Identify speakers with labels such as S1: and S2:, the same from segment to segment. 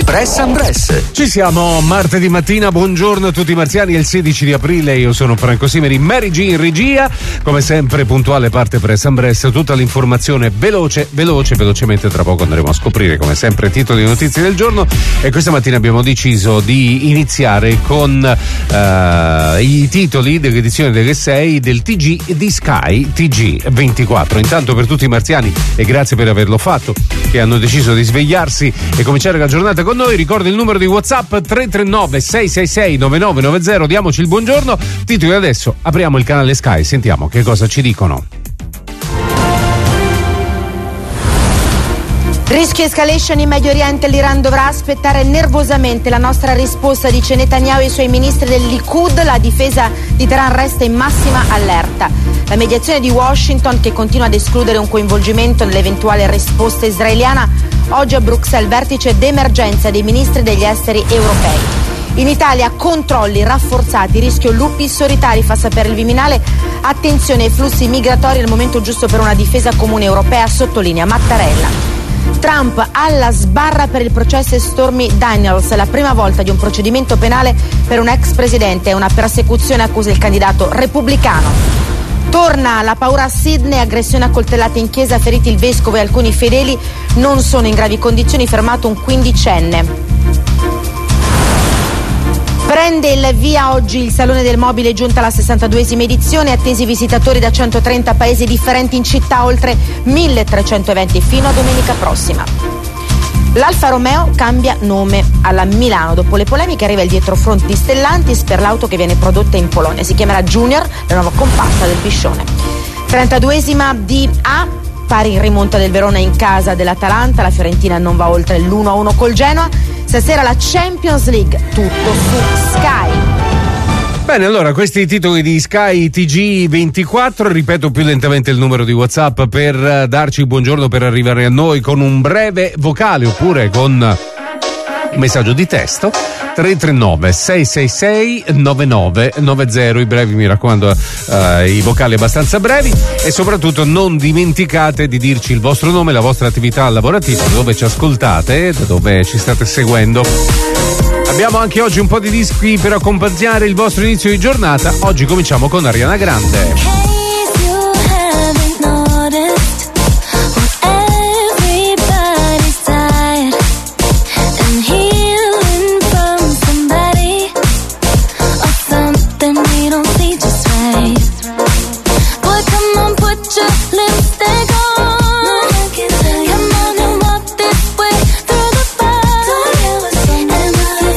S1: Press and Press.
S2: Ci siamo martedì mattina, buongiorno a tutti i marziani, è il 16 di aprile, io sono Franco Simeri, Mary G in regia, come sempre puntuale parte Press and Press, tutta l'informazione velocemente, tra poco andremo a scoprire come sempre titoli di notizie del giorno e questa mattina abbiamo deciso di iniziare con i titoli dell'edizione delle 6 del TG di Sky, TG24. Intanto per tutti i marziani, e grazie per averlo fatto, che hanno deciso di svegliarsi e cominciare la giornata con noi, ricordo il numero di WhatsApp 339 666 9990, diamoci il buongiorno. Titoli adesso, apriamo il canale Sky, sentiamo che cosa ci dicono.
S3: Rischio escalation in Medio Oriente, l'Iran dovrà aspettare nervosamente la nostra risposta, dice Netanyahu e i suoi ministri del Likud, la difesa di Teheran resta in massima allerta. La mediazione di Washington, che continua ad escludere un coinvolgimento nell'eventuale risposta israeliana, oggi a Bruxelles vertice d'emergenza dei ministri degli esteri europei. In Italia controlli rafforzati, rischio lupi solitari, fa sapere il Viminale, attenzione ai flussi migratori, è il momento giusto per una difesa comune europea, sottolinea Mattarella. Trump alla sbarra per il processo Stormy Daniels, la prima volta di un procedimento penale per un ex presidente, è una persecuzione, accusa il candidato repubblicano. Torna la paura a Sydney, aggressione a coltellate in chiesa, feriti il vescovo e alcuni fedeli, non sono in gravi condizioni, fermato un 15enne. Prende il via oggi il Salone del Mobile, giunta alla 62esima edizione, attesi visitatori da 130 paesi differenti in città, oltre 1300 eventi fino a domenica prossima. L'Alfa Romeo cambia nome alla Milano, dopo le polemiche arriva il dietrofront di Stellantis per l'auto che viene prodotta in Polonia, si chiamerà Junior, la nuova compatta del Piscione. 32esima di A, pari in rimonta del Verona in casa dell'Atalanta, la Fiorentina non va oltre l'1-1 col Genoa. Stasera la Champions League, tutto su Sky.
S2: Bene, allora questi titoli di Sky TG24, ripeto più lentamente il numero di WhatsApp per darci il buongiorno, per arrivare a noi con un breve vocale oppure con un messaggio di testo. 339 666 9990, i brevi, mi raccomando, i vocali abbastanza brevi, e soprattutto non dimenticate di dirci il vostro nome, la vostra attività lavorativa, da dove ci ascoltate, da dove ci state seguendo. Abbiamo anche oggi un po' di dischi per accompagnare il vostro inizio di giornata. Oggi cominciamo con Ariana Grande.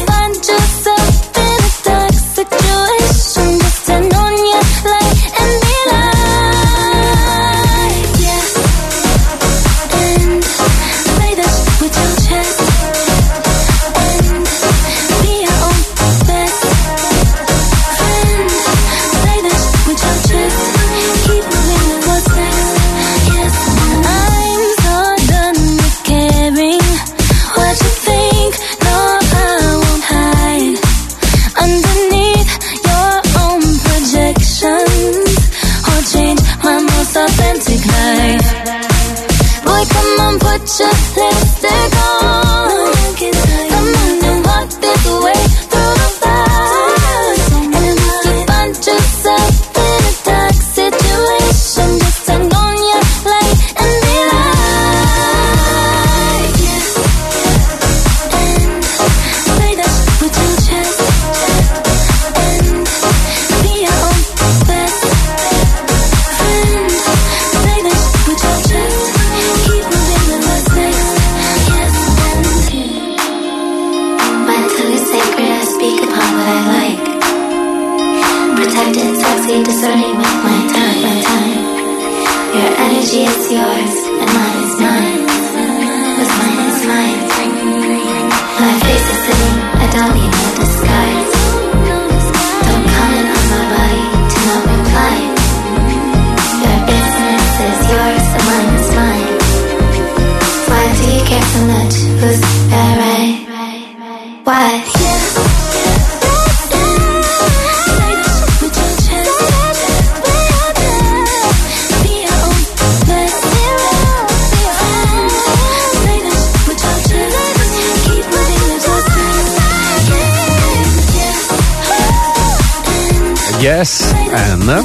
S4: And
S2: Yes, and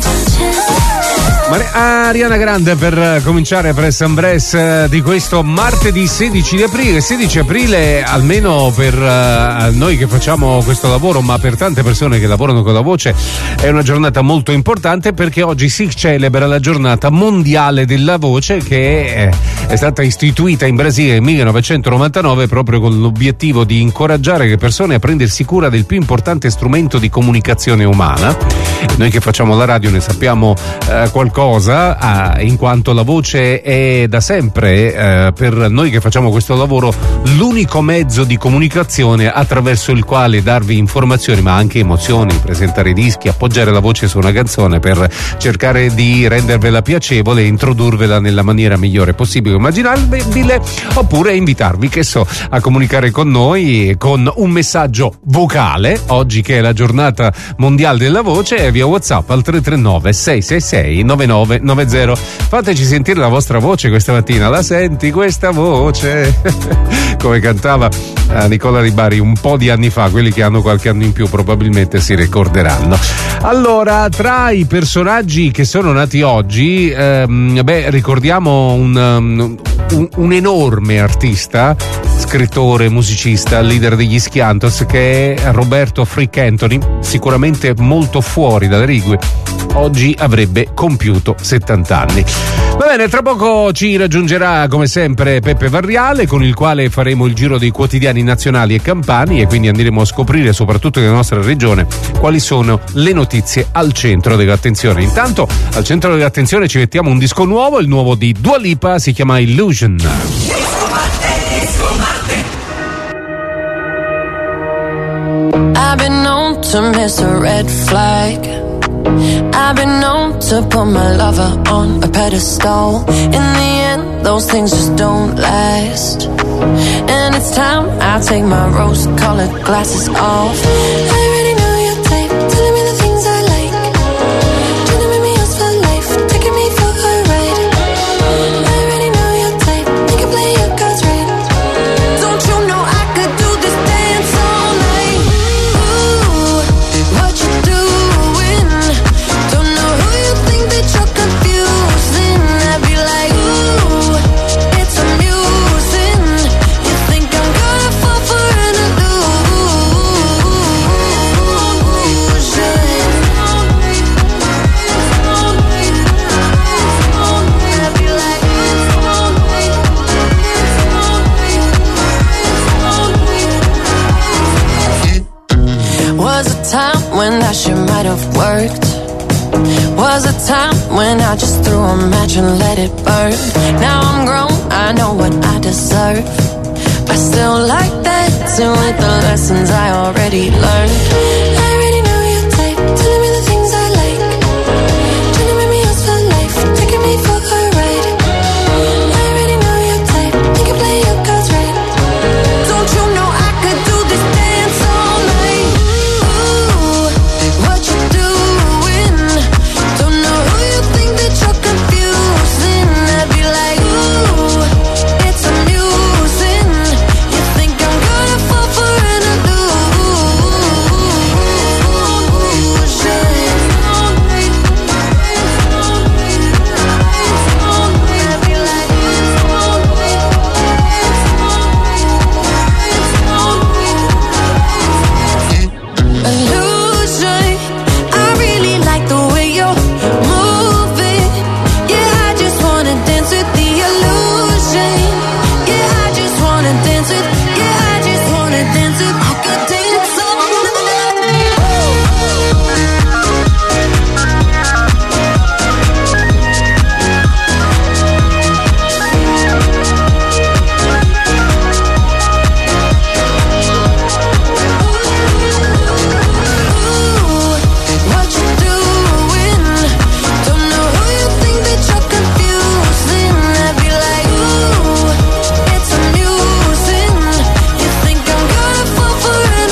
S2: Ariana Grande per cominciare Press and Press di questo martedì 16 di aprile. 16 aprile, almeno per noi che facciamo questo lavoro, ma per tante persone che lavorano con la voce, è una giornata molto importante, perché oggi si celebra la giornata mondiale della voce, che è stata istituita in Brasile nel 1999 proprio con l'obiettivo di incoraggiare le persone a prendersi cura del più importante strumento di comunicazione umana. Noi che facciamo la radio ne sappiamo qualcosa, in quanto la voce è da sempre per noi che facciamo questo lavoro l'unico mezzo di comunicazione attraverso il quale darvi informazioni ma anche emozioni, presentare dischi, appoggiare la voce su una canzone per cercare di rendervela piacevole e introdurvela nella maniera migliore possibile immaginabile, oppure invitarvi, che so, a comunicare con noi con un messaggio vocale oggi che è la giornata mondiale della voce, via WhatsApp al 339 666 9990. Fateci sentire la vostra voce questa mattina. La senti questa voce? Come cantava Nicola Di Bari un po' di anni fa. Quelli che hanno qualche anno in più probabilmente si ricorderanno. Allora, tra i personaggi che sono nati oggi, ricordiamo un enorme artista, scrittore, musicista, leader degli Schiantos, che è Roberto Frick Anthony, sicuramente molto fuori dalle righe. Oggi avrebbe compiuto 70 anni. Va bene, tra poco ci raggiungerà come sempre Peppe Varriale, con il quale faremo il giro dei quotidiani nazionali e campani, e quindi andremo a scoprire, soprattutto nella nostra regione, quali sono le notizie al centro dell'attenzione. Intanto al centro dell'attenzione ci mettiamo un disco nuovo, il nuovo di Dua Lipa, si chiama Illusion.
S1: I've been known to miss a red flag. I've been known to put my lover on a pedestal. In the end, those things just don't last. And it's time I take my rose-colored glasses off. I already know your type, telling me the things I like. Trying to make me yours for life, taking me for a ride. I already know your type, you can play your cards right. Don't you know I could do this dance all night? Ooh, what you doing? Don't know who you think that you're confusing. I'd be like, ooh, it's amusing. You think I'm gonna fall for an illusion? I'd be like, was a time when that shit might have worked. Was a time when I just threw a match and let it burn. Now I'm grown, I know what I deserve. I still like dancing with the lessons I already learned. I already know your type, telling me the things I like. Trying to make me yours for life, taking me for a ride. I already know your type, you can play your cards right. Don't you know I could do this dance all night? Ooh, what you doing? Don't know who you think that you're confusing. I'd be like, ooh, it's amusing. You think I'm gonna fall for an illusion. I really like the way you're moving. Yeah, I just wanna dance with the illusion. Yeah, I just wanna dance with. Yeah, I just wanna dance with. I could dance all what you doing? Don't know who you think that you're confusing. I'd be like, ooh, it's amusing. You think I'm gonna fall for an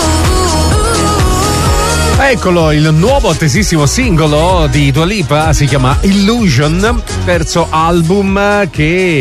S1: illusion?
S2: Eccolo, il nuovo attesissimo singolo di Dua Lipa, si chiama Illusion, terzo album che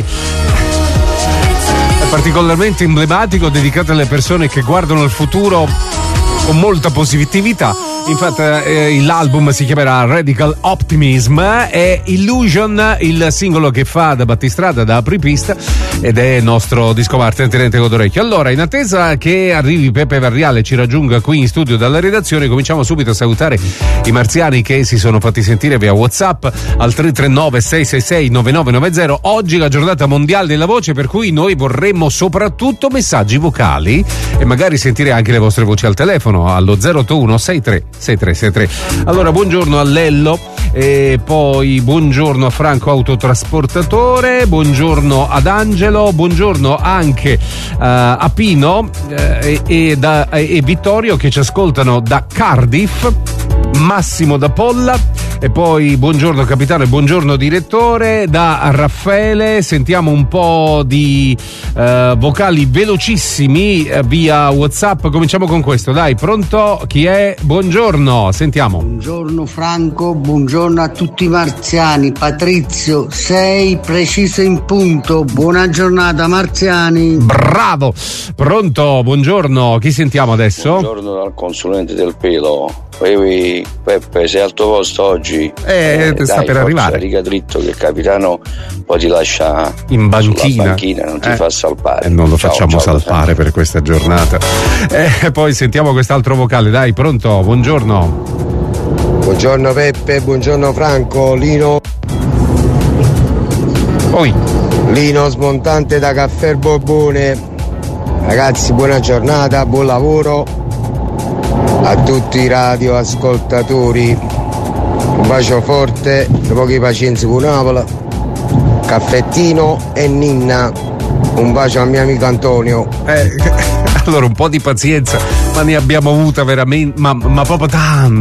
S2: è particolarmente emblematico, dedicato alle persone che guardano il futuro con molta positività, Infatti l'album si chiamerà Radical Optimism, è Illusion il singolo che fa da battistrada, da apripista, ed è il nostro discomartine tenente con d'orecchio. Allora, in attesa che arrivi Peppe Varriale e ci raggiunga qui in studio dalla redazione, cominciamo subito a salutare i marziani che si sono fatti sentire via WhatsApp al 339 666 9990. Oggi la giornata mondiale della voce, per cui noi vorremmo soprattutto messaggi vocali e magari sentire anche le vostre voci al telefono allo 081 63 6363. Allora, buongiorno a Lello, e poi buongiorno a Franco autotrasportatore, buongiorno ad Angelo, buongiorno anche a Pino e Vittorio che ci ascoltano da Cardiff, Massimo da Polla, e poi buongiorno capitano e buongiorno direttore da Raffaele. Sentiamo un po' di vocali velocissimi via WhatsApp. Cominciamo con questo, dai, pronto? Chi è? Buongiorno, sentiamo.
S4: Buongiorno Franco, buongiorno a tutti i marziani. Patrizio, sei preciso in punto. Buona giornata marziani.
S2: Bravo. Pronto, buongiorno, chi sentiamo adesso?
S5: Buongiorno dal consulente del pelo. Peppe, sei al tuo posto oggi?
S2: Sta per arrivare.
S5: Riga dritto che il capitano poi ti lascia
S2: in banchina,
S5: non ti fa salpare.
S2: Non lo facciamo salpare per questa giornata. Poi sentiamo quest'altro vocale, dai, pronto, buongiorno.
S6: Buongiorno Peppe, buongiorno Franco, Lino.
S2: Poi
S6: Lino smontante da Caffè Borbone. Ragazzi, buona giornata, buon lavoro a tutti i radioascoltatori. Un bacio forte, pochi pazienza con Napoli, caffettino e Ninna. Un bacio al mio amico Antonio.
S2: Allora, un po' di pazienza, ma ne abbiamo avuta veramente, ma proprio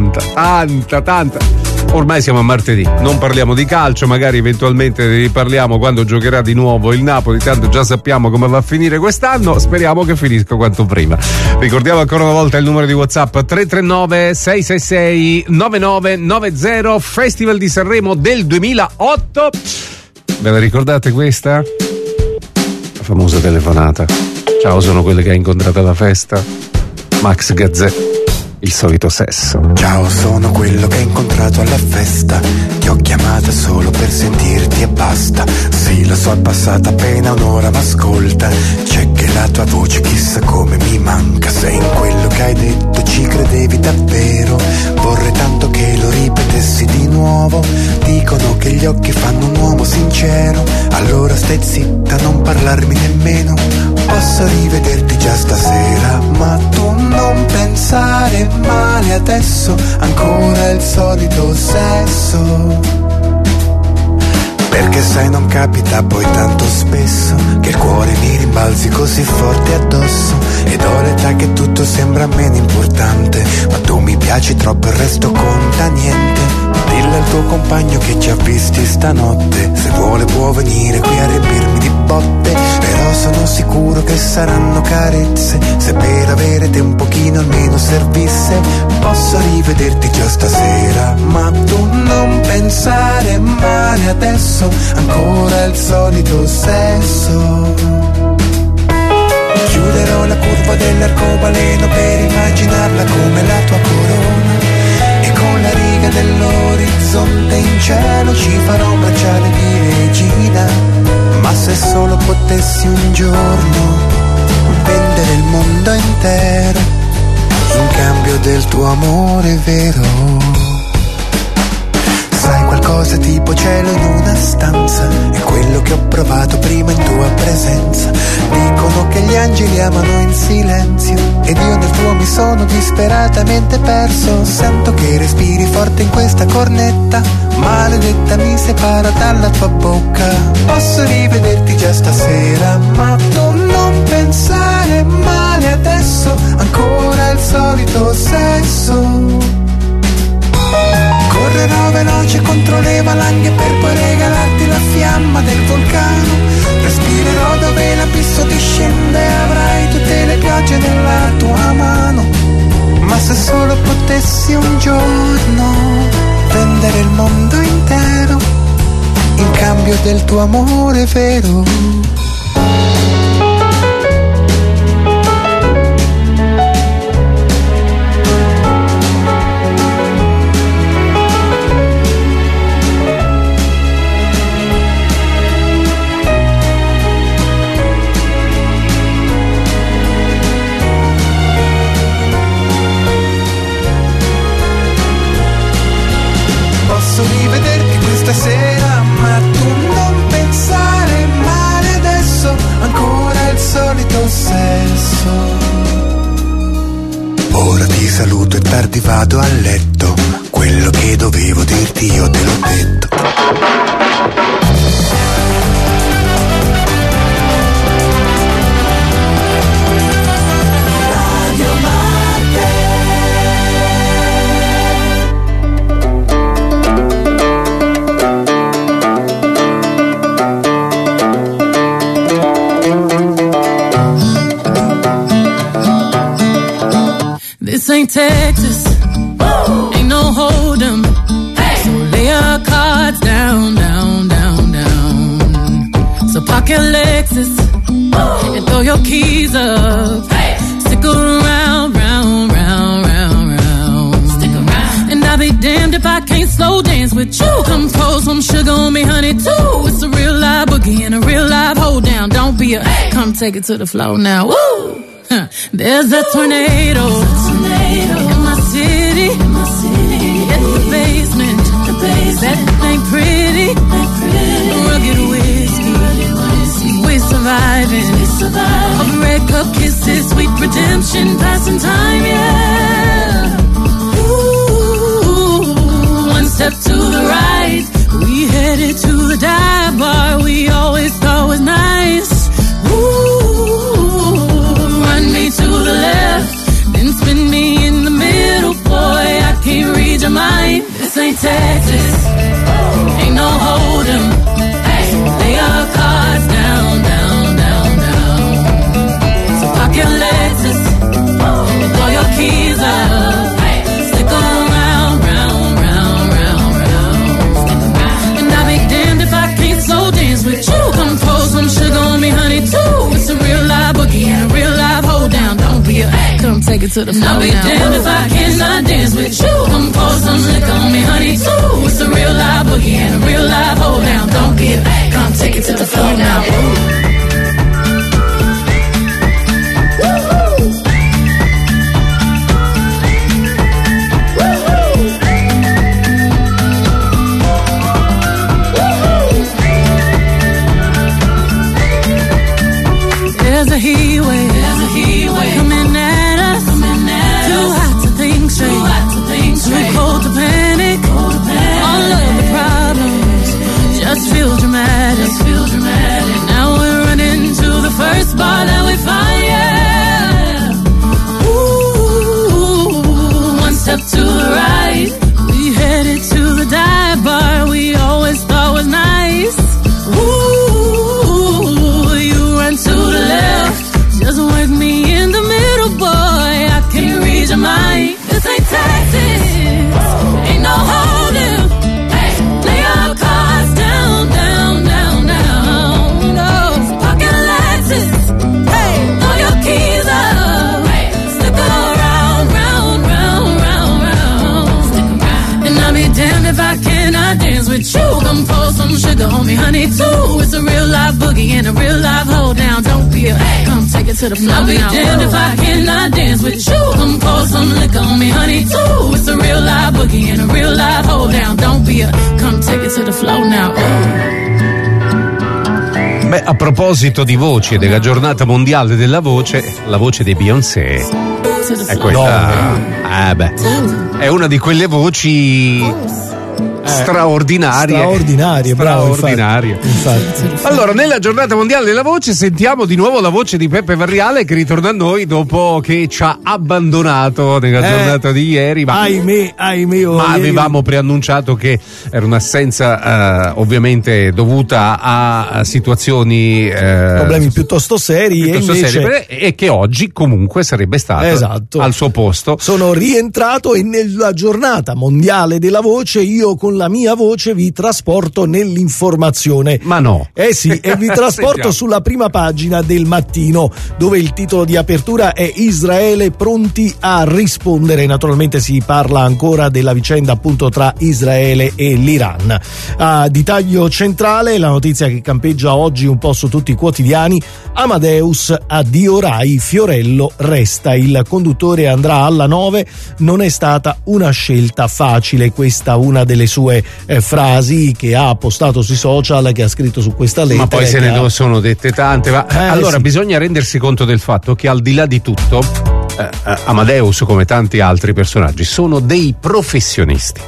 S2: tanta. Ormai siamo a martedì, non parliamo di calcio, magari eventualmente ne riparliamo quando giocherà di nuovo il Napoli, tanto già sappiamo come va a finire quest'anno, speriamo che finisca quanto prima. Ricordiamo ancora una volta il numero di WhatsApp 339 666 9990, Festival di Sanremo del 2008. Ve la ricordate questa? La famosa telefonata. Ciao, sono quello che hai incontrato alla festa. Max Gazzè. Il solito sesso.
S7: Ciao, sono quello che hai incontrato alla festa. Ti ho chiamata solo per sentirti e basta. Sì, lo so, è passata appena un'ora, ma ascolta, c'è che la tua voce chissà come mi manca. Sei in quello che hai detto, ci credevi davvero. Vorrei tanto che lo ripetessi di nuovo. Dicono che gli occhi fanno un uomo sincero. Allora stai zitta, non parlarmi nemmeno. Posso rivederti già stasera, ma tu non pensare male adesso, ancora il solito sesso. Perché sai, non capita poi tanto spesso che il cuore mi rimbalzi così forte addosso. Ed ho l'età che tutto sembra meno importante, ma tu mi piaci troppo, il resto conta niente. Dillo al tuo compagno che ci ha visti stanotte, se vuole può venire qui a riempirmi di botte. Però sono sicuro che saranno carezze, se per avere te un pochino almeno servisse. Posso rivederti già stasera, ma tu non pensare male adesso, ancora il solito sesso. Chiuderò la curva dell'arcobaleno per immaginarla come la tua corona, e con la riga dell'orizzonte in cielo ci farò baciare di regina. Ma se solo potessi un giorno vendere il mondo intero in cambio del tuo amore vero. Sai, qualcosa tipo cielo in una stanza, è quello che ho provato prima in tua presenza. Dicono che gli angeli amano in silenzio, ed io nel tuo mi sono disperatamente perso. Sento che respiri forte in questa cornetta, maledetta mi separa dalla tua bocca. Posso rivederti già stasera, ma tu non pensare male adesso, ancora il solito sesso. Correrò veloce contro le valanghe per poi regalarti la fiamma del vulcano. Respirerò dove l'abisso discende, avrai tutte le piogge nella tua mano. Ma se solo potessi un giorno vendere il mondo intero in cambio del tuo amore vero. Ora ti saluto e tardi vado a letto. Quello che dovevo dirti io te l'ho detto.
S8: This ain't Texas, ain't no hold'em. So lay your cards down, down, down, down. So park your Lexus and throw your keys up. Stick around, round, round, round, round. Stick around. And I'll be damned if I can't slow dance with you. Come pour some sugar on me, honey, too. It's a real live boogie and a real live hold down. Don't be a come take it to the floor now. Woo! There's a tornado in my city. It's the basement. That ain't pretty. Rugged whiskey. We're surviving. Of red cup kisses, sweet redemption, passing time, yeah. Ooh, one step to the right. We headed to the dive bar we always thought was nice. Run me to the left, then spin me in the middle, boy, I can't read your mind. This ain't Texas, ain't no hold'em. Lay your cards down, down, down, down. So park your Lexus, throw your keys up. Stick around, round, round, round, round. And I'll be damned if I can't slow dance with you. Come pour some sugar on me, honey, too. It's a real live boogie and a real live hold down. Don't be a come take it to the floor. I'll be damned if I cannot dance with you. Come pour some liquor on me, honey, too. It's a real live boogie and a real live hold down. Don't be a come take it to the floor now. There's a heat wave coming at us. Too hot to think straight, too cold to panic. All of the problems just feel dramatic. Now we're running to the first bar that we find, yeah. Ooh, one step to the right. We headed to the dive bar we always thought was nice. Ooh, you run to the left, just work me in the middle, boy, I can't read your mind. This ain't Texas, ain't no hold'em. Lay your cards down, down, down, down. No, pocket Lexus, throw your keys up. Stick around, round, round, round, round. And I'll be damned if I cannot dance with you. Come pour some sugar on me, honey, too. It's a real live boogie and a real live hold down. Don't be a come take it to the floor. I'll be damned if I cannot dance with you. Come pour some liquor on me, honey, too. It's a real live boogie and a real live hold down. Don't be a come take it to the floor now.
S2: Beh, a proposito di voci e della giornata mondiale della voce, la voce di Beyoncé è quella. È una di quelle voci straordinarie,
S9: bravo,
S2: infatti. Allora, nella giornata mondiale della voce sentiamo di nuovo la voce di Peppe Varriale, che ritorna a noi dopo che ci ha abbandonato nella giornata di ieri.
S9: Ahimè,
S2: ma avevamo preannunciato che era un'assenza ovviamente dovuta a situazioni
S9: problemi piuttosto seri,
S2: e che oggi comunque sarebbe stato al suo posto.
S9: Sono rientrato e nella giornata mondiale della voce io con la mia voce vi trasporto nell'informazione.
S2: Ma no.
S9: Sì, e vi trasporto sulla prima pagina del Mattino, dove il titolo di apertura è Israele pronti a rispondere. Naturalmente si parla ancora della vicenda appunto tra Israele e l'Iran. Di taglio centrale la notizia che campeggia oggi un po' su tutti i quotidiani: Amadeus, addio Rai, Fiorello resta, il conduttore andrà alla 9, non è stata una scelta facile. Questa una delle sue frasi che ha postato sui social, che ha scritto su questa lettera.
S2: Ma poi se ne sono dette tante. Allora bisogna rendersi conto del fatto che al di là di tutto Amadeus, come tanti altri personaggi, sono dei professionisti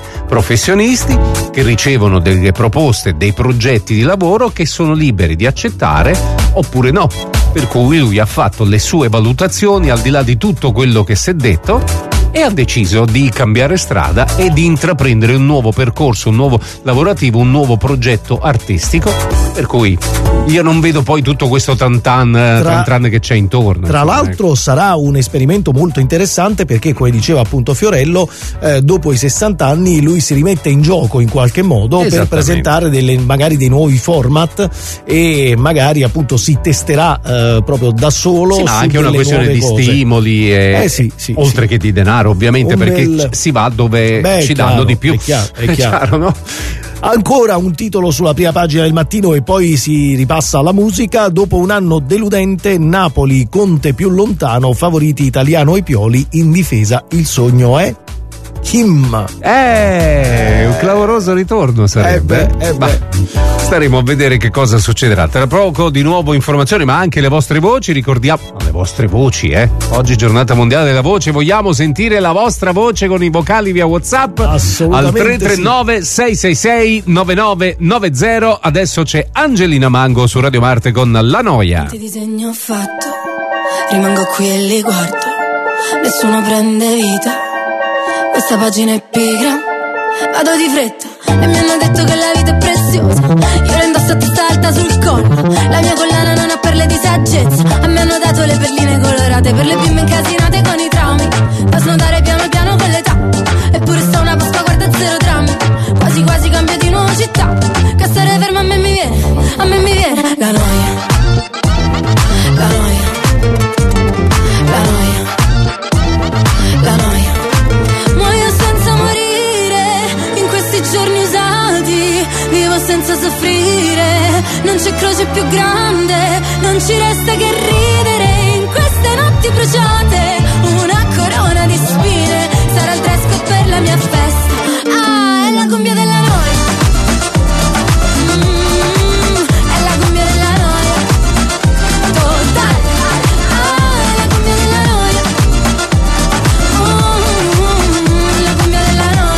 S2: che ricevono delle proposte, dei progetti di lavoro che sono liberi di accettare oppure no, per cui lui ha fatto le sue valutazioni al di là di tutto quello che si è detto e ha deciso di cambiare strada e di intraprendere un nuovo percorso, un nuovo lavorativo, un nuovo progetto artistico, per cui io non vedo poi tutto questo tran che c'è intorno.
S9: Tra l'altro sarà un esperimento molto interessante perché, come diceva appunto Fiorello, dopo i 60 anni lui si rimette in gioco in qualche modo per presentare magari dei nuovi format e magari appunto si testerà proprio da solo.
S2: Sì, ma anche una questione di stimoli oltre che di denaro, ovviamente, perché si va dove ci danno di più.
S9: È chiaro, no? Ancora un titolo sulla prima pagina del Mattino e poi si ripassa alla musica. Dopo un anno deludente, Napoli, Conte più lontano, favoriti Italiano e Pioli, in difesa il sogno è Kim.
S2: Un clamoroso ritorno sarebbe. Staremo a vedere che cosa succederà. Tra poco di nuovo informazioni, ma anche le vostre voci. Ricordiamo le vostre voci, oggi giornata mondiale della voce, vogliamo sentire la vostra voce con i vocali via WhatsApp al 339 666 9990. Adesso c'è Angelina Mango su Radio Marte con La Noia.
S10: Quanti disegni ho fatto, rimango qui e li guardo, nessuno prende vita. Questa pagina è pigra, vado di fretta e mi hanno detto che la vita è preziosa. Io la indosso a testa alta sul collo, la mia collana non ha perle di saggezza. A me hanno dato le perline colorate per le bimbe incasinate con i traumi, da snodare piano piano con l'età. Eppure sta una Pasqua, guarda zero drammi, quasi quasi cambio di nuova città. Che stare fermo a me mi viene la noia, la noia, la noia, la noia. Giorni usati, vivo senza soffrire, non c'è croce più grande, non ci resta che ridere in queste notti bruciate, una corona di spine, sarà il dress code per la mia festa, è la cumbia della noia, è la cumbia della noia, totale, è la cumbia della noia, la cumbia della noia.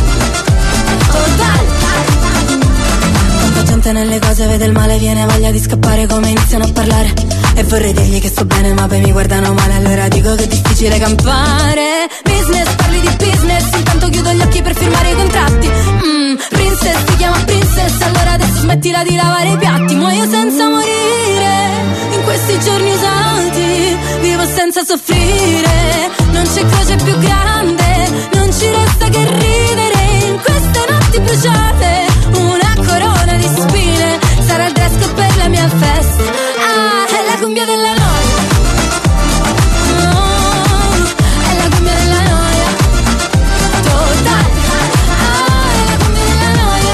S10: Tanta gente nelle cose vede il male, viene voglia di scappare come iniziano a parlare. E vorrei dirgli che sto bene ma poi mi guardano male, allora dico che è difficile campare. Business, parli di business, intanto chiudo gli occhi per firmare i contratti. Princess, ti chiama princess, allora adesso smettila di lavare i piatti. Muoio senza morire, in questi giorni usati, vivo senza soffrire, non c'è croce più grande, non ci resta che ridere in queste notti bruciate, una corona di spine, sarà il dress code per la mia festa, è la cumbia della noia, è la cumbia della noia, totale, è la cumbia della noia,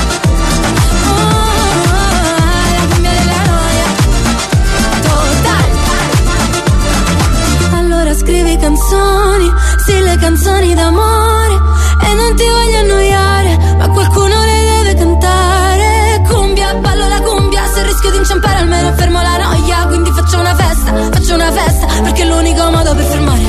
S10: è la cumbia della noia, totale. Allora scrivi canzoni, sì, le canzoni d'amore, e non ti voglio annoiare, ma qualcuno le deve cantare. Cumbia, ballo la cumbia, se rischio di inciampare almeno fermo la noia. Quindi faccio una festa, perché è l'unico modo per fermare,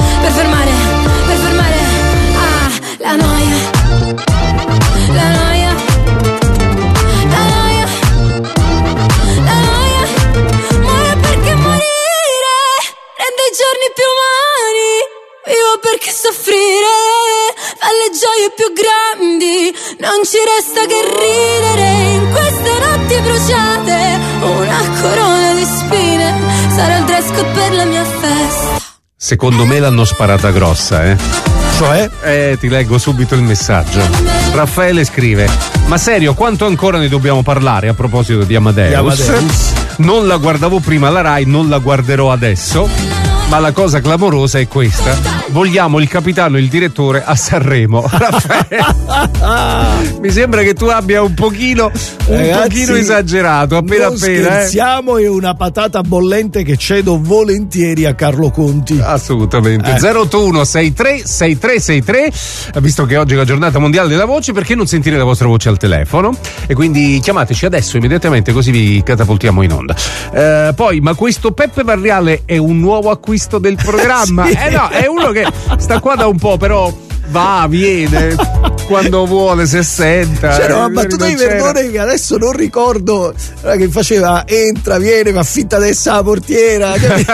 S10: la noia, la noia, la noia, la noia. Muore perché morire rende i giorni più umani, vivo perché soffrire fa le gioie più grandi, non ci resta che ridere in queste notti bruciate, una corona di spine, sarà il dress code per la mia festa.
S2: Secondo me l'hanno sparata grossa, Cioè? Ti leggo subito il messaggio. Raffaele scrive: ma serio, quanto ancora ne dobbiamo parlare a proposito di Amadeus? Non la guardavo prima la Rai, non la guarderò adesso. Ma la cosa clamorosa è questa: vogliamo il capitano e il direttore a Sanremo. Mi sembra che tu abbia un pochino esagerato, appena.
S9: Scherziamo, è una patata bollente che cedo volentieri a Carlo Conti.
S2: Assolutamente. 081 63 63 333, visto che oggi è la giornata mondiale della voce, perché non sentire la vostra voce al telefono? E quindi chiamateci adesso immediatamente, così vi catapultiamo in onda. Poi, ma questo Peppe Varriale è un nuovo acquisto del programma?
S9: Sì.
S2: No, è uno che sta qua da un po', però va, viene quando vuole, se senta.
S9: C'era una battuta di Verdone che adesso non ricordo, che faceva entra, viene, ma fitta adesso la portiera.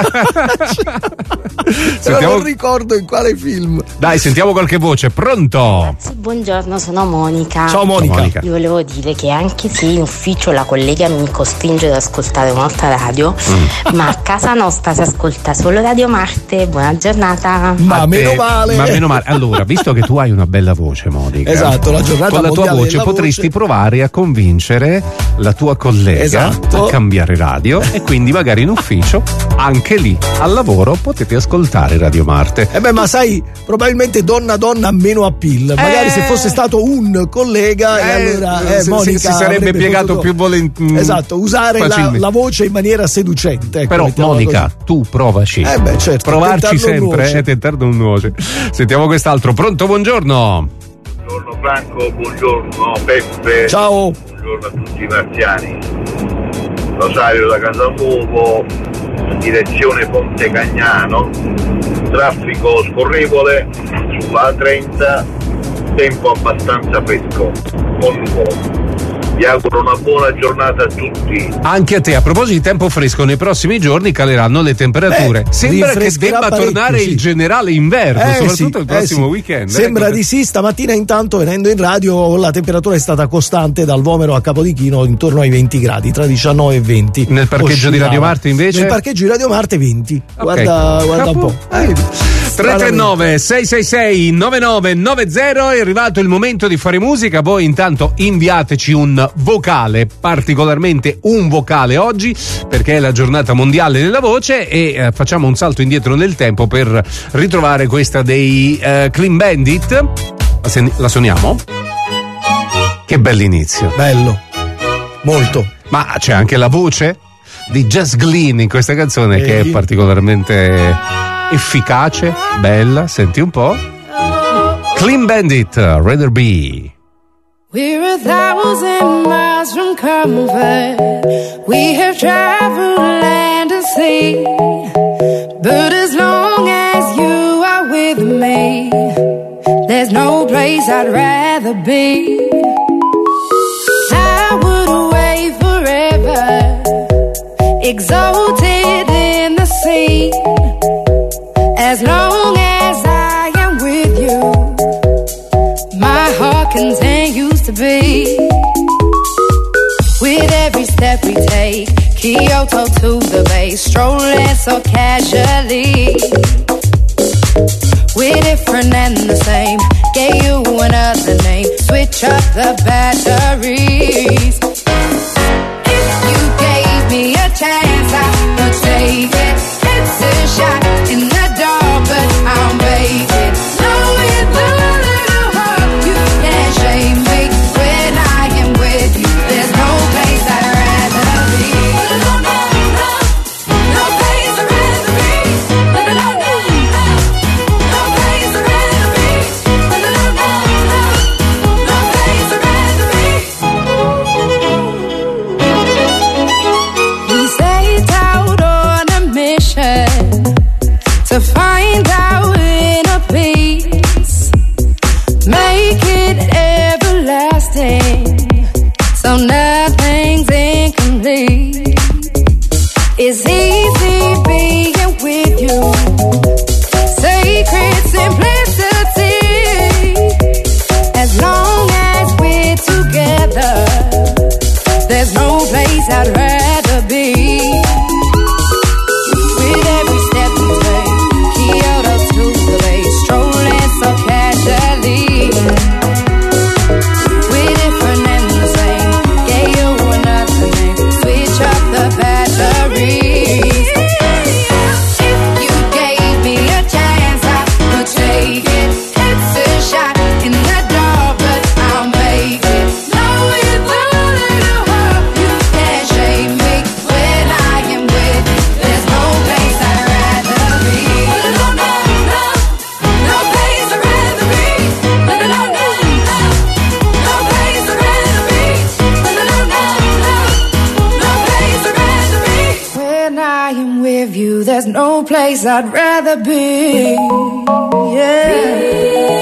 S9: Però non ricordo in quale film.
S2: Dai, sentiamo qualche voce. Pronto?
S11: Buongiorno, sono Monica.
S2: Ciao Monica.
S11: Io volevo dire che anche se in ufficio la collega mi costringe ad ascoltare un'altra radio, ma a casa nostra si ascolta solo Radio Marte. Buona giornata.
S9: Ma meno male.
S2: Ma meno male. Allora, visto che tu hai una bella voce, Monica,
S9: esatto, la giornata
S2: con la tua voce
S9: della
S2: potresti
S9: voce.
S2: provare a convincere la tua collega,
S9: esatto,
S2: a cambiare radio, e quindi magari in ufficio, anche lì al lavoro, potete ascoltare Radio Marte.
S9: Ma sai, probabilmente donna meno appeal. Magari se fosse stato un collega, e allora Monica
S2: si sarebbe piegato più volentieri.
S9: Esatto, usare la voce in maniera seducente. Ecco,
S2: però Monica, tu provaci.
S9: Certo,
S2: provarci sempre e tentar non nuoce. Sentiamo quest'altro. Pronto, buongiorno.
S12: Buongiorno Franco, buongiorno Peppe.
S9: Ciao.
S12: Buongiorno a tutti i marziani. Rosario da Casamuovo, direzione Ponte Cagnano, traffico scorrevole sulla 30, tempo abbastanza fresco, con nuvolo. Vi auguro una buona giornata a tutti.
S2: Anche a te. A proposito di tempo fresco, nei prossimi giorni caleranno le temperature. Sembra che debba tornare il generale inverno, soprattutto il prossimo weekend.
S9: Sembra di sì. Stamattina intanto, venendo in radio, la temperatura è stata costante dal Vomero a Capodichino intorno ai 20 gradi, tra 19 e 20.
S2: Nel parcheggio di Radio Marte invece?
S9: Nel parcheggio di Radio Marte 20.
S2: Okay.
S9: Guarda un po'.
S2: 339 666 9990. È arrivato il momento di fare musica. Voi intanto inviateci un vocale, particolarmente un vocale oggi, perché è la giornata mondiale della voce, e facciamo un salto indietro nel tempo per ritrovare questa dei Clean Bandit. La suoniamo? Che bell'inizio.
S9: Bello. Molto.
S2: Ma c'è anche la voce di Jess Glynn in questa canzone, che è particolarmente efficace, bella. Senti un po'. Clean Bandit, Rather Be.
S13: We're 1,000 miles from comfort. We have traveled land and sea. But as long as you are with me, there's no place I'd rather be. I would away forever, exalted in the sea. As long as I am with you, my heart continues to beat. With every step we take, Kyoto to the bay, strolling so casually. We're different and the same, gave you another name, switch up the batteries. If you gave me a chance, I would take it. It's a shot in the dark, but I'll make it. Knowing the little heart, you can't shame me. When I am with you, there's no place I'd rather be. No place I'd rather be. no place I'd rather be. Yeah.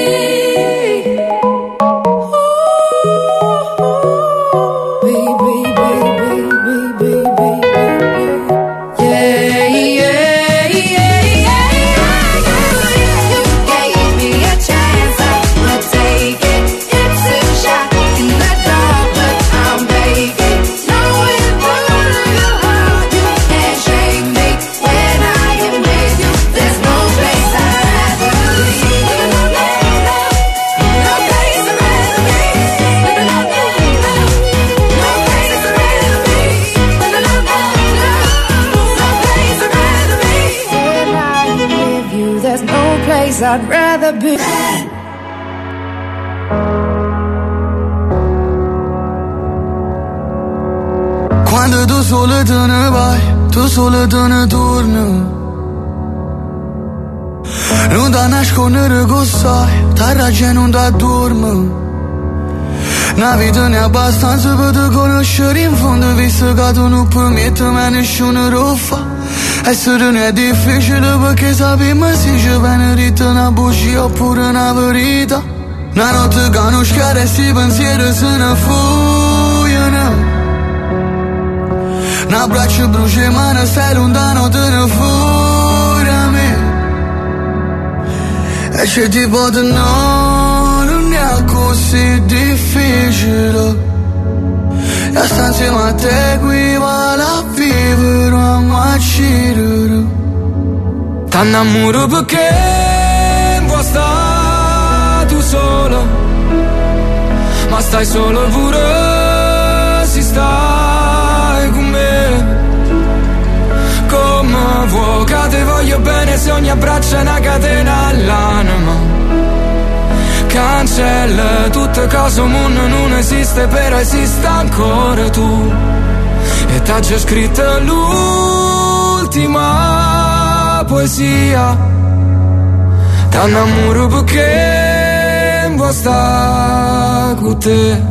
S14: I'd rather be.
S15: Quando tu solo te ne vai, tu solo te ne torni. Non da nascondere che sai, terra c'è non da dormi. Una vita ne è abbastanza per te conoscere in fondo, visto che tu non permetti mai nessuno lo fa. Essere non è difficile perché sappiamo se ci viene detta una bugia oppure una verità. Una notte che non schiara e sti pensieri se ne fuggono. Un abbraccio brucia mano, stai lontano, te ne fuori a me. E c'è tipo di no, non è così difficile. E sta insieme a te equivale a vivere a macirere.
S16: T'annamoro perché vuoi stare tu solo, ma stai solo pure se stai con me. Come vuoi che te voglio bene se ogni abbraccio è una catena all'anima. Cancella tutte cose, un mondo non esiste, però esiste ancora tu. E t'ha già scritto l'ultima poesia. T'annamoro perché vuoi stare con te.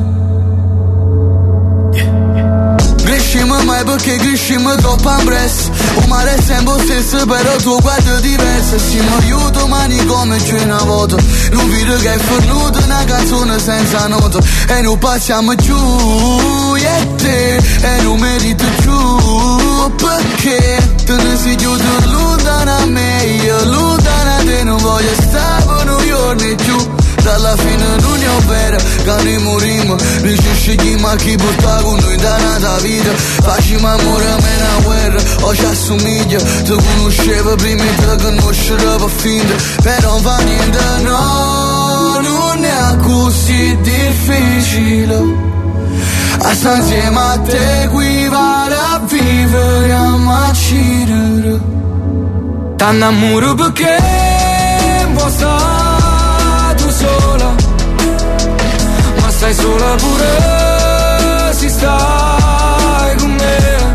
S15: Crescimo mai perché crescimo troppo ampresso. Un mare è sempre stesso però tuo guardo è diverso. Siamo aiuto mani come c'è una volta. Non vedo che è fornuto una canzone senza nota. E non passiamo giù, e te, e non merito giù. Perché te ne sei giusto lontana a me. Io lontana a te non voglio stare per New York né giù. Dalla fine non è vera, che noi morimmo. Noi ci scegliamo a chi porta con noi da nata vita. Facciamo amore a me una guerra, o ci assomiglia. Ti conoscevo prima e te conoscerò per finta. Però non fa niente, no, non è così difficile. A stare insieme a te equivale a vivere a macirere.
S16: T'annamoro perché vuoi stare sola, ma stai sola pure se stai con me.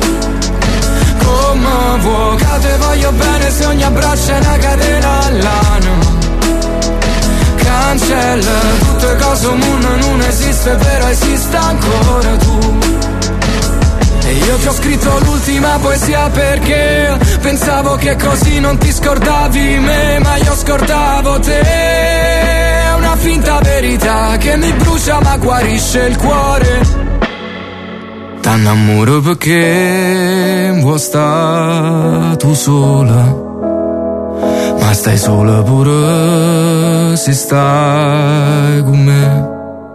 S16: Come vuoi che te voglio bene se ogni abbraccio è una catena all'anima. Cancella tutte cose, un mondo non esiste, però esiste ancora tu. E io ti ho scritto l'ultima poesia perché pensavo che così non ti scordavi me, ma io scordavo te. È una finta verità che mi brucia ma guarisce il cuore. T'annamoro perché vuoi stare tu sola, ma stai sola pure se stai con me.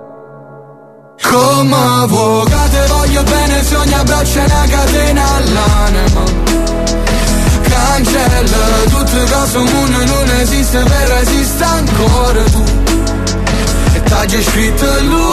S15: Come vuoi che te voglio bene se ogni abbraccio è una catena all'anima. Cancella tutte cose, un mondo non esiste, però esiste ancora tu. E t'ha già scritto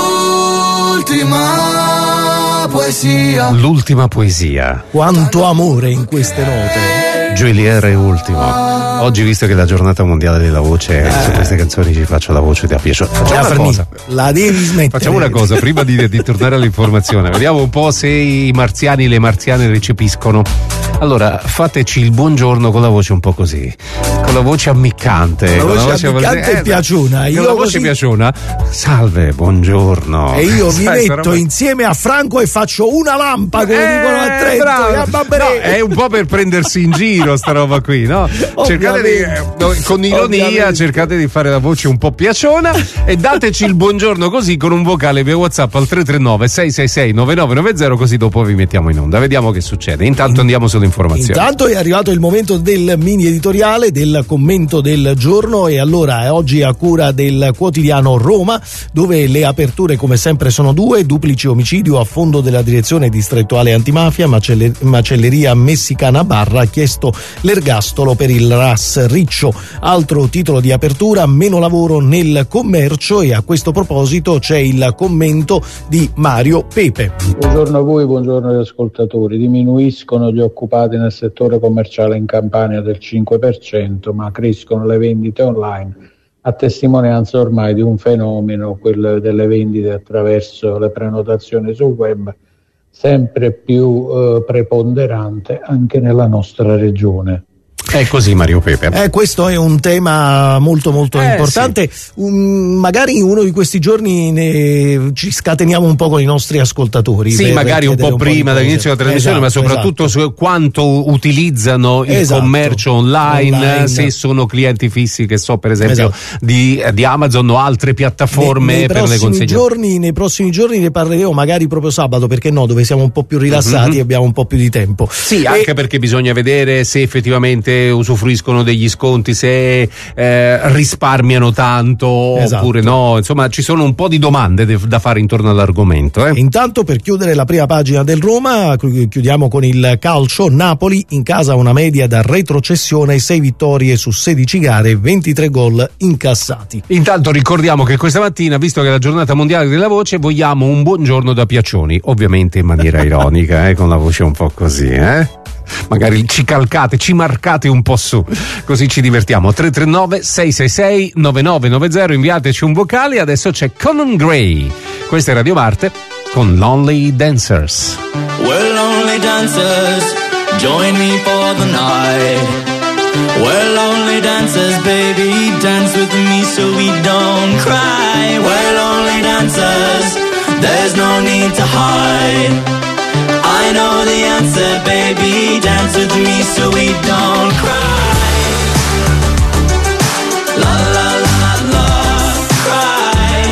S15: l'ultima poesia.
S2: L'ultima poesia.
S9: Quanto amore in queste note.
S2: Gioeliere è ultimo. Oggi, visto che è la giornata mondiale della voce, su queste canzoni ci faccio la voce da piacere. Facciamo una cosa.
S9: La devi smettere.
S2: Facciamo una cosa, prima di tornare all'informazione. Vediamo un po' se i marziani e le marziane recepiscono Allora, fateci il buongiorno con la voce un po' così, con la voce ammiccante.
S9: La voce ammiccante e piaciona.
S2: Con la voce piaciona. Salve, buongiorno.
S9: E io vi metto insieme a Franco e faccio una lampa, come dicono a Trento.
S2: No, è un po' per prendersi in giro sta roba qui, no? Cercate con ironia, cercate di fare la voce un po' piaciona e dateci il buongiorno così con un vocale via WhatsApp al 339 666 9990, così dopo vi mettiamo in onda. Vediamo che succede. Intanto andiamo sulle informazioni.
S9: Intanto è arrivato il momento del mini editoriale, del commento del giorno, e allora è oggi a cura del quotidiano Roma, dove le aperture come sempre sono due: duplice omicidio a fondo della direzione distrettuale antimafia, macelleria messicana Barra ha chiesto l'ergastolo per il RAS Riccio. Altro titolo di apertura: meno lavoro nel commercio, e a questo proposito c'è il commento di Mario Pepe.
S14: Buongiorno a voi, buongiorno agli ascoltatori. Diminuiscono gli occupati nel settore commerciale in Campania del 5%, ma crescono le vendite online, a testimonianza ormai di un fenomeno, quello delle vendite attraverso le prenotazioni sul web, sempre più preponderante anche nella nostra regione.
S2: È così, Mario Pepe.
S9: Questo è un tema molto importante. Sì. Magari uno di questi giorni ci scateniamo un po' con i nostri ascoltatori.
S2: Sì, magari un po' prima dell'inizio della trasmissione, ma soprattutto su quanto utilizzano il commercio online, se sono clienti fissi, che so, per esempio di Amazon o altre piattaforme per le consegne.
S9: Nei prossimi giorni ne parleremo, magari proprio sabato, perché no, dove siamo un po' più rilassati e abbiamo un po' più di tempo.
S2: Sì, anche perché bisogna vedere se effettivamente usufruiscono degli sconti, se risparmiano tanto oppure no. Insomma, ci sono un po' di domande da fare intorno all'argomento.
S9: Intanto, per chiudere la prima pagina del Roma, chiudiamo con il calcio. Napoli in casa una media da retrocessione, 6 vittorie su 16 gare, 23 gol incassati.
S2: Intanto ricordiamo che questa mattina, visto che è la giornata mondiale della voce, vogliamo un buongiorno da Piaccioni, ovviamente in maniera ironica, con la voce un po' così, magari ci calcate, ci marcate un po' su, così ci divertiamo. 339 666 9990, inviateci un vocale. Adesso c'è Conan Gray, questa è Radio Marte con Lonely Dancers.
S17: We're lonely dancers, join me for the night. We're lonely dancers, baby, dance with me so we don't cry. We're lonely dancers, there's no need to hide. I know the answer, baby, dance with me so we don't cry. La la la la, cry.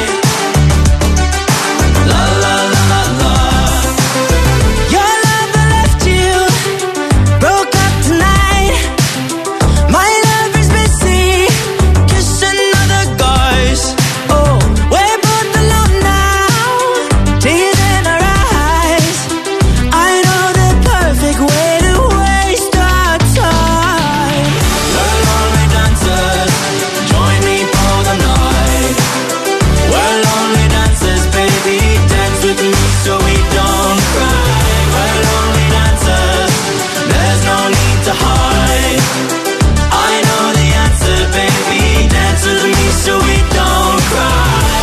S17: La la la la. Your love left you, broke up tonight. My love is busy, kissing other guys. Oh, we're both alone now, tears in our eyes. I know the perfect way to waste our time. We're lonely dancers, join me for the night. We're lonely dancers, baby, dance with me so we don't cry. We're lonely dancers, there's no need to hide. I know the answer, baby, dance with me so we don't cry.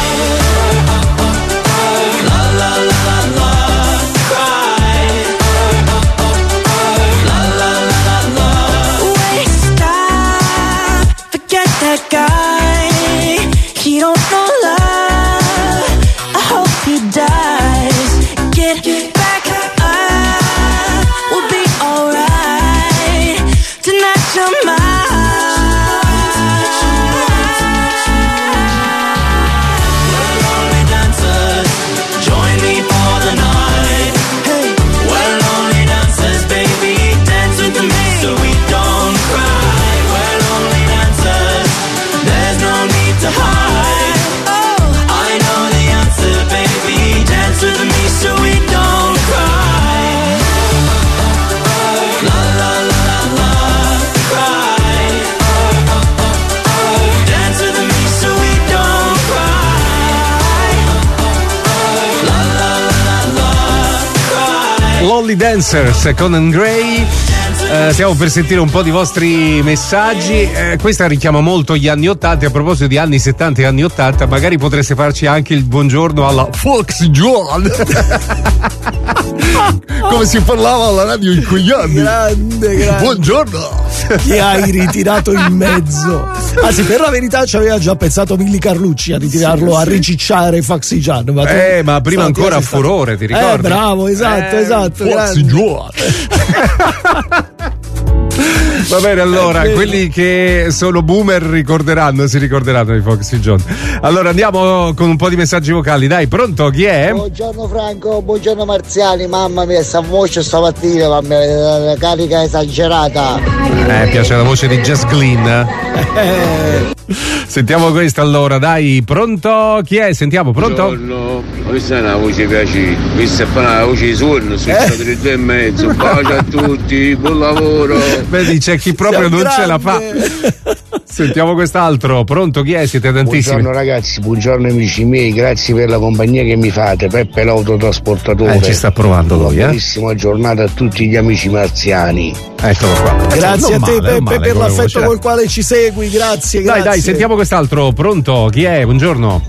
S17: La la la la la, cry. La la la la la. Waste time, forget that guy. He don't know love, I hope he dies. Get back up, we'll be alright. Tonight you're mine. We're lonely dancers, join me for the night. Hey, we're lonely dancers, baby, dance with me so we don't cry. We're lonely dancers, there's no need to hide. Oh, I know the answer, baby, dance with me so we don't cry. La la la la la, cry. Dance with me so we don't cry. La la la la la, cry.
S2: Lonely Dancers, Conan Gray. Stiamo per sentire un po' di vostri messaggi. Questa richiama molto gli anni 80. A proposito di anni 70 e anni 80, magari potreste farci anche il buongiorno alla Volksjohn. Come si parlava alla radio in quegli anni.
S9: Grande.
S2: Buongiorno.
S9: Chi hai ritirato in mezzo? Anzi, per la verità ci aveva già pensato Milli Carlucci a ritirarlo, a ricicciare Foxy Gian.
S2: Ma prima ancora a furore, ti ricordi?
S9: Bravo, esatto.
S2: Foxy Gian. Va bene, allora, quelli che sono boomer si ricorderanno di Foxy John. Allora andiamo con un po' di messaggi vocali, dai, pronto? Chi è?
S18: Buongiorno Franco, buongiorno Marziani, mamma mia, sta voce stamattina, mamma mia, la carica esagerata.
S2: Piace la voce di Jess Glynn. Sentiamo questa allora, dai, pronto? Chi è? Sentiamo, pronto?
S19: Buongiorno, questa è una voce piacere, questa è una voce di suono, sono state le 2:30, bacio a tutti, buon lavoro.
S2: Vedi, c'è chi proprio non ce la fa. Sentiamo quest'altro, pronto? Chi è? Siete tantissimi.
S20: Buongiorno ragazzi, buongiorno amici miei, grazie per la compagnia che mi fate. Peppe l'autotrasportatore.
S2: Ci sta provando lui,
S20: Buonissima giornata a tutti gli amici marziani.
S2: Eccolo qua.
S9: Grazie a te
S2: male,
S9: Peppe per l'affetto col quale ci segui, grazie.
S2: Dai, sentiamo quest'altro, pronto? Chi è? Buongiorno.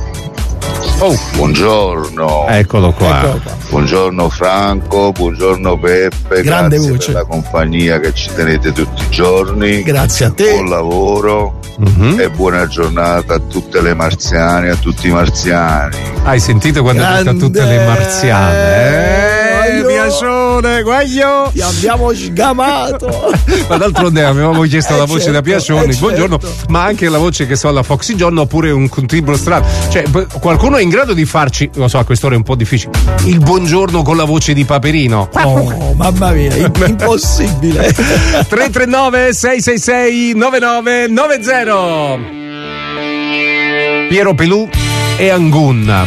S21: Buongiorno.
S2: Eccolo qua.
S21: Buongiorno Franco, buongiorno Peppe.
S9: Grande
S21: grazie
S9: voce.
S21: per la compagnia che ci tenete tutti i giorni.
S9: Grazie a te.
S21: Buon lavoro e buona giornata a tutte le marziane, a tutti i marziani.
S2: Hai sentito quando ha detto a tutte le marziane? Piacione, guaglio!
S9: Ti abbiamo sgamato!
S2: Ma d'altronde avevamo chiesto la voce da Piacioni, buongiorno,
S9: certo.
S2: ma anche la voce che so alla Foxy John, oppure un timbro strano. Cioè, qualcuno è in grado di farci, lo so, a quest'ora è un po' difficile, il buongiorno con la voce di Paperino?
S9: Oh, mamma mia, impossibile!
S2: 339 666 9990. Piero Pelù e Angun.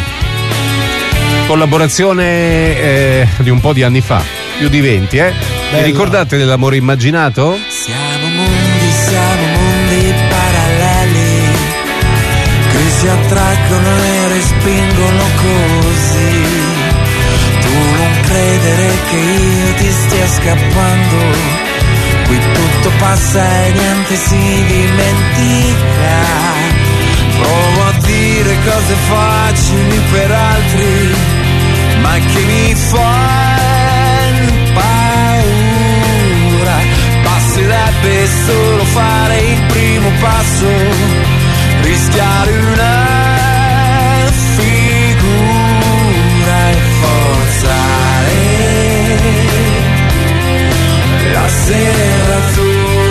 S2: Collaborazione di un po' di anni fa, più di 20, Vi ricordate dell'amore immaginato?
S22: Siamo mondi paralleli che si attraggono e respingono così. Tu non credere che io ti stia scappando, qui tutto passa e niente si dimentica. Provo a dire cose facili per altri, ma che mi fanno paura. Basterebbe solo fare il primo passo, rischiare una figura e forzare la serratura.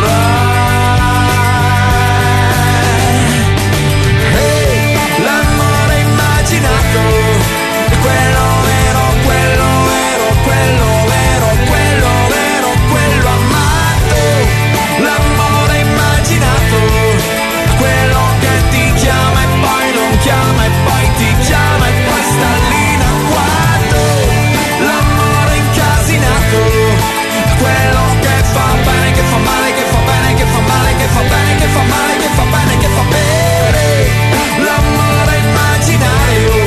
S22: Chiama e poi ti chiama e poi sta lì in agguato. L'amore incasinato, quello che fa bene, che fa male, che fa bene, che fa male, che fa bene, che fa male, che fa bene, che fa bene. L'amore immaginario.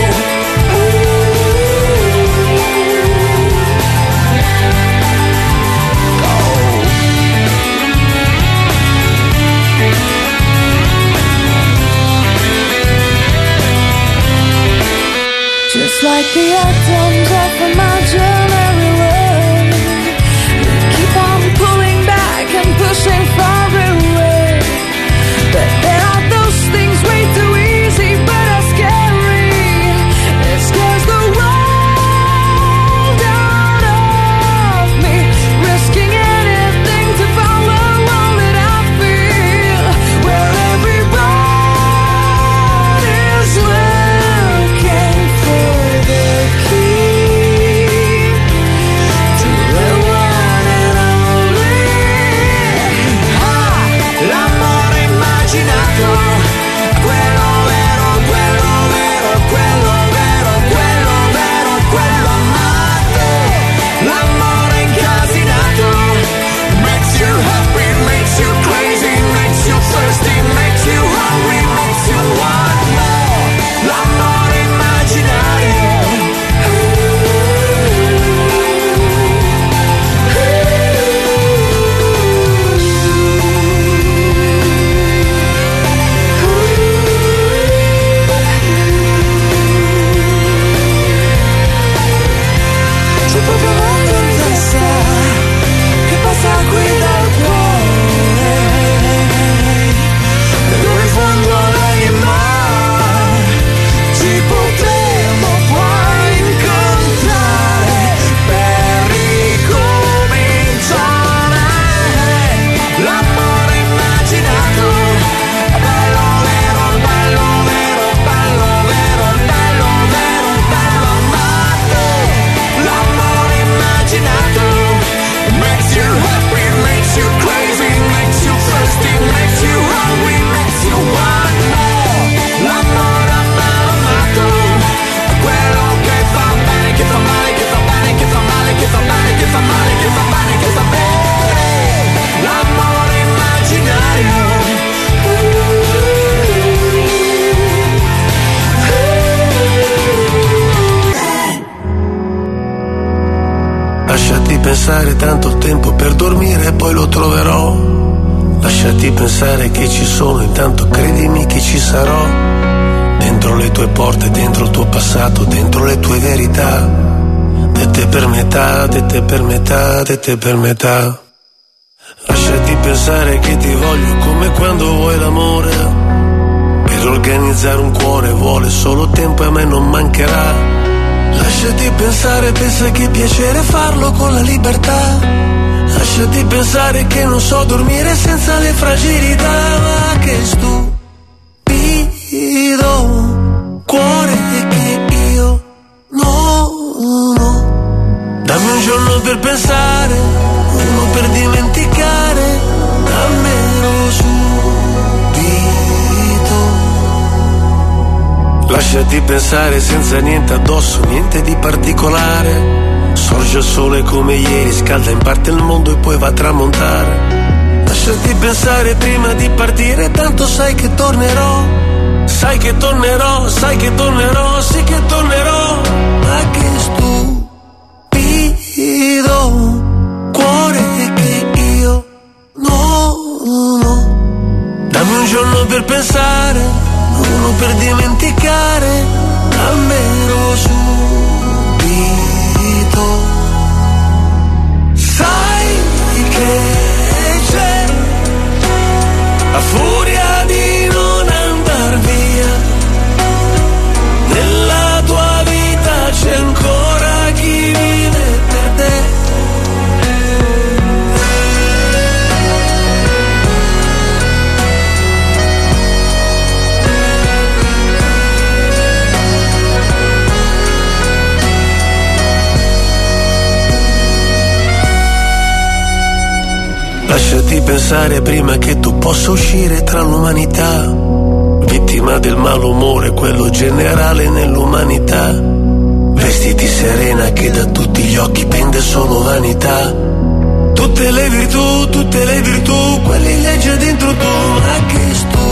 S17: Just like the atoms of imaginary love, we keep on pulling back and pushing far away. But there are those things way too easy but are scary. It scares the world out of me, risking anything to follow all that I feel. Where everybody's looking for the key.
S1: pensare tanto tempo per dormire e poi lo troverò. Lasciati pensare che ci sono, intanto credimi che ci sarò. Dentro le tue porte, dentro il tuo passato, dentro le tue verità. Dette per metà, dette per metà, dette per metà. Lasciati pensare che ti voglio come quando vuoi l'amore. Per organizzare un cuore vuole solo tempo e a me non mancherà. Lasciati pensare, pensa che piacere farlo con la libertà. Lasciati pensare che non so dormire senza le fragilità. Ma che stupido cuore che io no. Dammi un giorno per pensare, uno per dimenticare, dammelo subito. Lasciati pensare senza niente addosso, niente di particolare. Sorge il sole come ieri, scalda in parte il mondo e poi va a tramontare. Lasciati pensare prima di partire, tanto sai che tornerò. Sai che tornerò, sai che tornerò, sì che tornerò. Ma che stupido cuore che io no. Dammi un giorno per pensare, uno per dimenticare, dammelo subito. Sai che c'è la furia di non andar via. Nella tua vita c'è ancora chi vive per te. Lasciati pensare prima che tu possa uscire tra l'umanità. Vittima del malumore, quello generale nell'umanità. Vestiti serena che da tutti gli occhi pende solo vanità. Tutte le virtù, quelli legge dentro tu. Ma che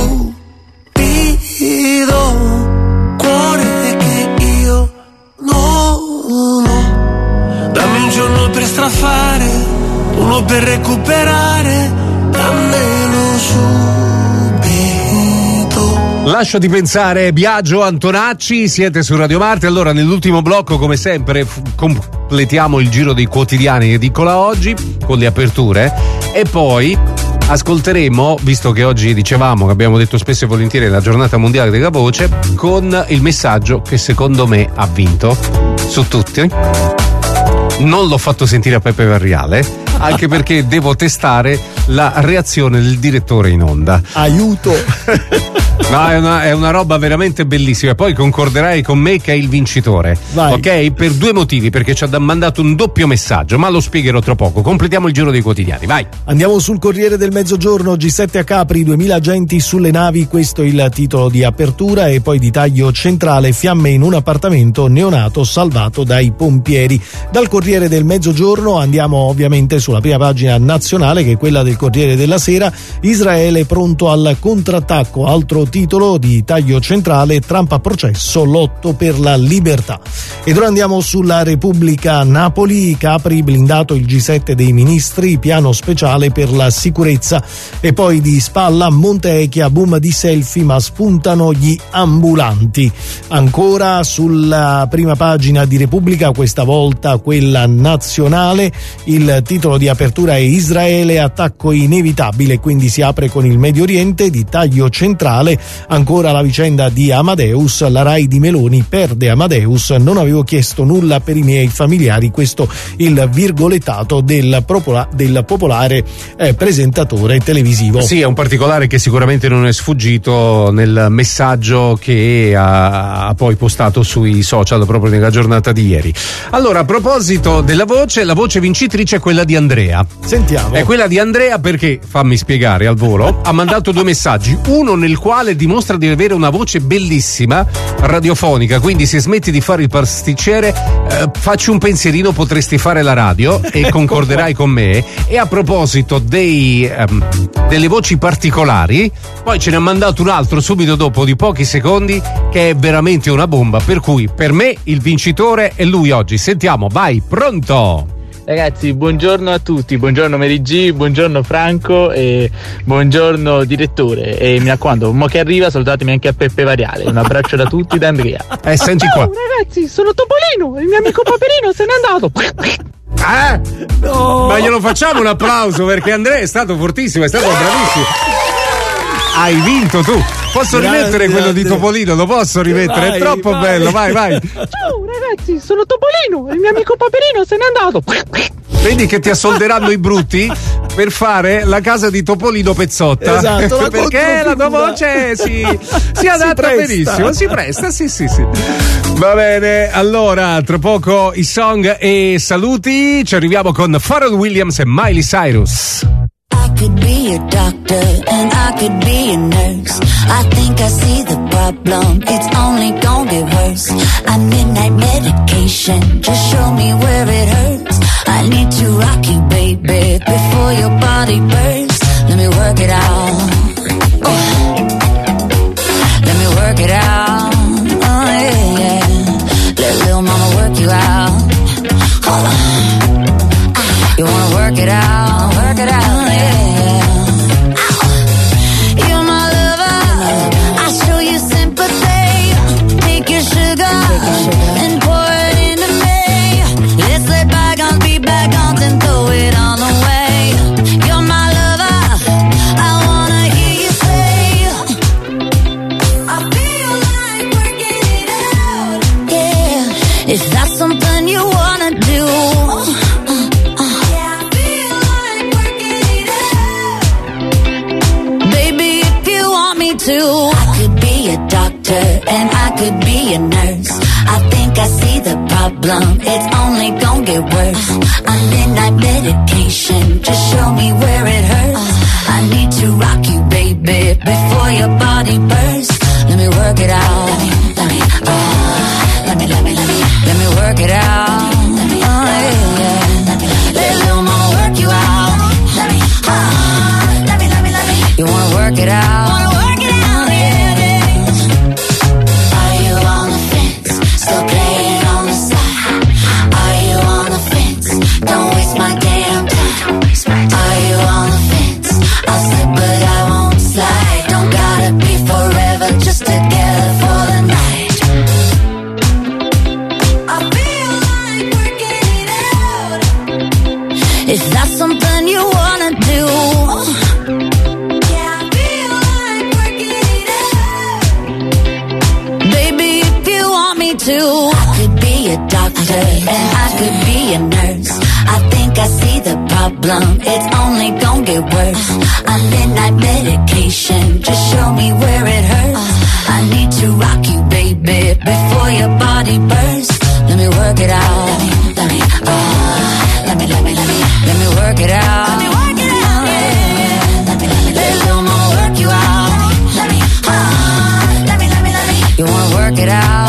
S1: stupido cuore che io no. Dammi un giorno per strafare, uno per recuperare, dammelo subito.
S2: Lasciati pensare, Biagio, Antonacci, siete su Radio Marte. Allora, nell'ultimo blocco, come sempre, completiamo il giro dei quotidiani edicola oggi con le aperture e poi ascolteremo, visto che oggi dicevamo, che abbiamo detto spesso e volentieri, la giornata mondiale della voce, con il messaggio che secondo me ha vinto su tutti. Non l'ho fatto sentire a Peppe Varriale, anche perché devo testare la reazione del direttore in onda.
S9: Aiuto!
S2: No, è una roba veramente bellissima. Poi concorderai con me che è il vincitore.
S9: Vai.
S2: Ok? Per due motivi, perché ci ha mandato un doppio messaggio, ma lo spiegherò tra poco. Completiamo il giro dei quotidiani, vai.
S9: Andiamo sul Corriere del Mezzogiorno. G7 a Capri, 2000 agenti sulle navi, questo è il titolo di apertura. E poi di taglio centrale, fiamme in un appartamento, neonato salvato dai pompieri. Dal Corriere del Mezzogiorno andiamo ovviamente sulla prima pagina nazionale, che è quella del Corriere della Sera. Israele pronto al contrattacco, altro titolo di taglio centrale, Trump a processo, lotto per la libertà. Ed ora andiamo sulla Repubblica. Napoli, Capri, blindato il G7 dei ministri, piano speciale per la sicurezza. E poi di spalla, Montecchia, boom di selfie ma spuntano gli ambulanti. Ancora sulla prima pagina di Repubblica, questa volta quella nazionale, il titolo di apertura è Israele, attacco inevitabile, quindi si apre con il Medio Oriente. Di taglio centrale ancora la vicenda di Amadeus, la Rai di Meloni perde Amadeus, non avevo chiesto nulla per i miei familiari, questo il virgolettato del popolare presentatore televisivo.
S2: Sì, è un particolare che sicuramente non è sfuggito nel messaggio che ha poi postato sui social proprio nella giornata di ieri. Allora, a proposito della voce, la voce vincitrice è quella di Andrea.
S9: Sentiamo.
S2: È quella di Andrea perché, fammi spiegare al volo, ha mandato due messaggi, uno nel quale dimostra di avere una voce bellissima radiofonica, quindi se smetti di fare il pasticcere facci un pensierino, potresti fare la radio e concorderai con me. E a proposito delle voci particolari, poi ce ne ha mandato un altro subito dopo di pochi secondi che è veramente una bomba, per cui per me il vincitore è lui oggi. Sentiamo, vai, pronto?
S3: Ragazzi, buongiorno a tutti, buongiorno Mary G, buongiorno Franco e buongiorno direttore. E mi raccomando, mo che arriva salutatemi anche a Peppe Variale. Un abbraccio da tutti da Andrea.
S2: Senti qua.
S3: Ragazzi, sono Topolino, il mio amico Paperino se n'è andato.
S2: No. Ma glielo facciamo un applauso perché Andrea è stato fortissimo, è stato bravissimo. Hai vinto tu. Posso rimettere quello di Topolino? Lo posso rimettere? Vai, è troppo bello, vai.
S3: Ciao ragazzi, sono Topolino, il mio amico Paperino se n'è andato.
S2: Vedi che ti assolderanno i brutti per fare la casa di Topolino Pezzotta.
S9: Esatto,
S2: perché la tua voce si adatta benissimo, si presta, sì. Va bene, allora tra poco i song e saluti, ci arriviamo con Pharrell Williams e Miley Cyrus.
S4: I could be a doctor and I could be a nurse. I think I see the problem, it's only gonna get worse. I'm midnight medication, just show me where it hurts. I need to rock you, baby, before your body bursts. Let me work it out. Let me work it out. Oh yeah. Let little mama work you out. You wanna work it out, work it out. And pour it into me. Let's let bygones be bygones and throw it all away. You're my lover, I wanna hear you say, I feel like working it out. Yeah, if that's something you wanna do. Yeah, I feel like working it out. Baby, if you want me to, I could be a doctor and I could be a nurse. I think I see the problem, it's only gonna get worse. I'm midnight medication, just show me where it hurts. I need to rock you, baby, before your body bursts. Let me work it out. Let me work it out. Oh yeah. Let little mama work you out. You wanna work it out? Don't waste my damn time. Are you on the fence? I'll slip but I won't slide. Don't gotta be forever, just together for the night. I feel like working it out. If that's something you wanna do. Yeah, I feel like working it out. Baby, if you want me to, I could be a doctor and I could be a nurse. I think I see the problem, it's only gonna get worse. I'm midnight medication, just show me where it hurts. I need to rock you, baby, before your body bursts. Let me work it out. Let me work it out. Let little more work you out. You wanna work it out?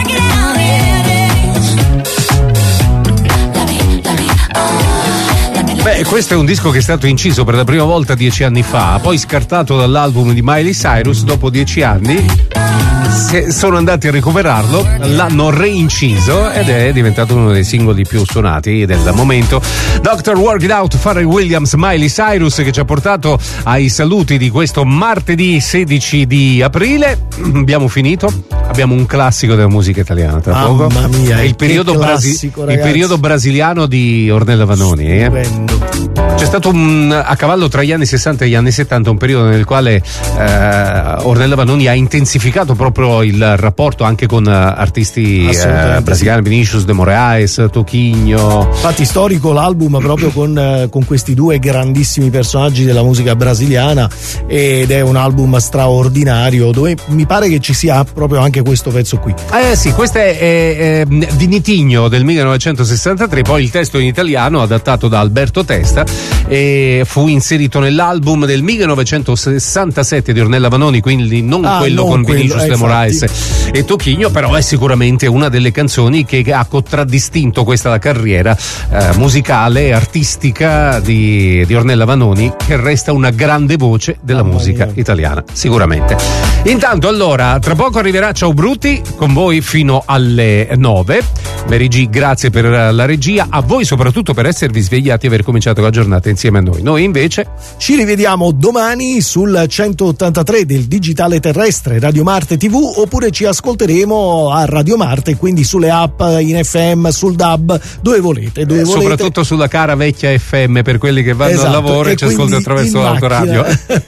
S2: Beh, questo è un disco che è stato inciso per la prima volta 10 anni fa, poi scartato dall'album di Miley Cyrus dopo 10 anni. Sono andati a recuperarlo, l'hanno reinciso ed è diventato uno dei singoli più suonati del momento. Dr. Work It Out, Pharrell Williams, Miley Cyrus, che ci ha portato ai saluti di questo martedì 16 di aprile. Abbiamo finito, abbiamo un classico della musica italiana tra poco.
S9: Mamma mia,
S2: è il periodo, il periodo brasiliano di Ornella Vanoni. C'è stato a cavallo tra gli anni 60 e gli anni 70 un periodo nel quale Ornella Vanoni ha intensificato proprio il rapporto anche con artisti brasiliani, Vinicius de Moraes, Toquinho.
S9: Infatti storico l'album proprio con questi due grandissimi personaggi della musica brasiliana, ed è un album straordinario dove mi pare che ci sia proprio anche questo pezzo qui.
S2: Sì, questo è di Nitigno del 1963, poi il testo in italiano adattato da Alberto Testa e fu inserito nell'album del 1967 di Ornella Vanoni, quindi non quello con Vinicius de Moraes. Moraes e Tocchigno, però è sicuramente una delle canzoni che ha contraddistinto questa la carriera musicale e artistica di Ornella Vanoni, che resta una grande voce della musica italiana, sicuramente. Intanto allora, tra poco arriverà Ciao Brutti con voi fino alle 9. Mary G, grazie per la regia, a voi soprattutto per esservi svegliati e aver cominciato la giornata insieme a noi. Noi invece
S9: ci rivediamo domani sul 183 del digitale terrestre Radio Marte TV, oppure ci ascolteremo a Radio Marte, quindi sulle app, in FM, sul DAB, dove volete.
S2: Soprattutto sulla cara vecchia FM per quelli che vanno al lavoro e ci ascoltano attraverso l'autoradio.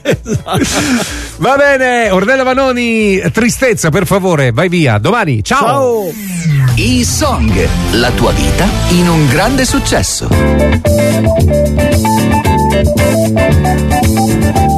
S2: Va bene, Ornella Vanoni, Tristezza, per favore, vai via, domani, ciao!
S5: E-Song, la tua vita in un grande successo.